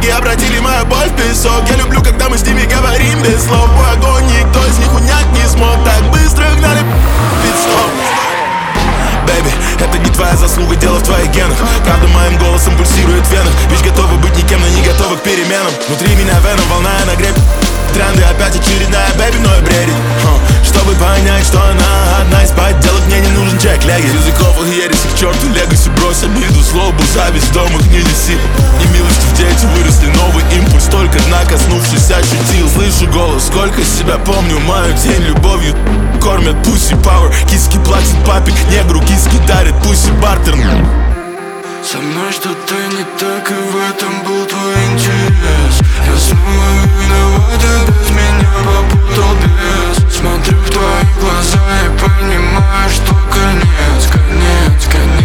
Боги обратили мою боль в песок. Я люблю, когда мы с ними говорим без слов. Мой огонь никто из них унять не смог. Так быстро гнали пит-стоп. Бэйби, это не твоя заслуга, дело в твоих генах. Правда моим голосом пульсирует в венах. Ведь готовы быть никем, но не готовы к переменам. Внутри меня веном, волна нагреб. Тренды опять очередная, бэйби, но и бредит. Чтобы понять, что она одна из подделок, мне не нужен чек-леги. Языков и ересь к черту, легаси брось обиду, злобу, зависть в дом их не неси. Немилости в дети выросли, новый импульс, только дна коснувшись ощутил. Слышу голос, сколько себя помню, мою тень любовью кормят pussy power. Киски платят папе, негру киски дарят пусть бартер. Со мной что-то не так, и в этом был твой интерес. Я снова виноват, и без меня попутал бес. Смотрю в твои глаза и понимаю, что конец, конец, конец.